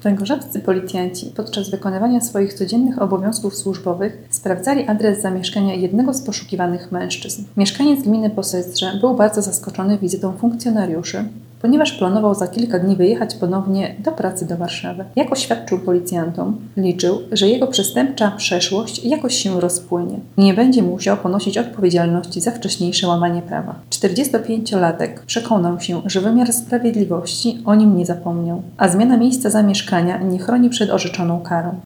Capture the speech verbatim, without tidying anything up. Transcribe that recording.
Węgorzewscy policjanci podczas wykonywania swoich codziennych obowiązków służbowych sprawdzali adres zamieszkania jednego z poszukiwanych mężczyzn. Mieszkaniec gminy Posestrze był bardzo zaskoczony wizytą funkcjonariuszy, ponieważ planował za kilka dni wyjechać ponownie do pracy do Warszawy. Jak oświadczył policjantom, liczył, że jego przestępcza przeszłość jakoś się rozpłynie i nie będzie musiał ponosić odpowiedzialności za wcześniejsze łamanie prawa. czterdziestopięciolatek przekonał się, że wymiar sprawiedliwości o nim nie zapomniał, a zmiana miejsca zamieszkania nie chroni przed orzeczoną karą.